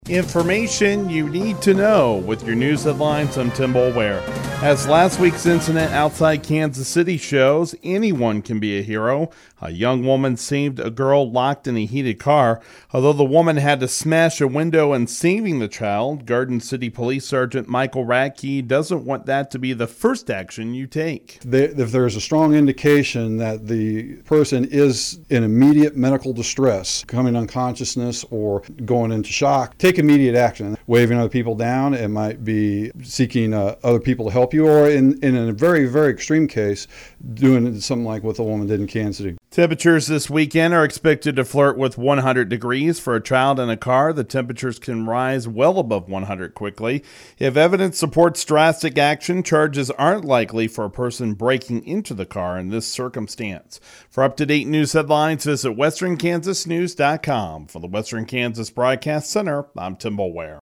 Information you need to know with your news headlines. I'm Tim Boulware. As last week's incident outside Kansas City shows, anyone can be a hero. A young woman saved a girl locked in a heated car. Although the woman had to smash a window in saving the child, Garden City Police Sergeant Michael Radke doesn't want that to be the first action you take. If there's a strong indication that the person is in immediate medical distress, coming unconsciousness or going into shock, take immediate action. Waving other people down, it might be seeking other people to help you, or in a very, very extreme case, doing something like what the woman did in Kansas City. Temperatures this weekend are expected to flirt with 100 degrees. For a child in a car, the temperatures can rise well above 100 quickly. If evidence supports drastic action, charges aren't likely for a person breaking into the car in this circumstance. For up-to-date news headlines, visit westernkansasnews.com. For the Western Kansas Broadcast Center, I'm Tim Boulware.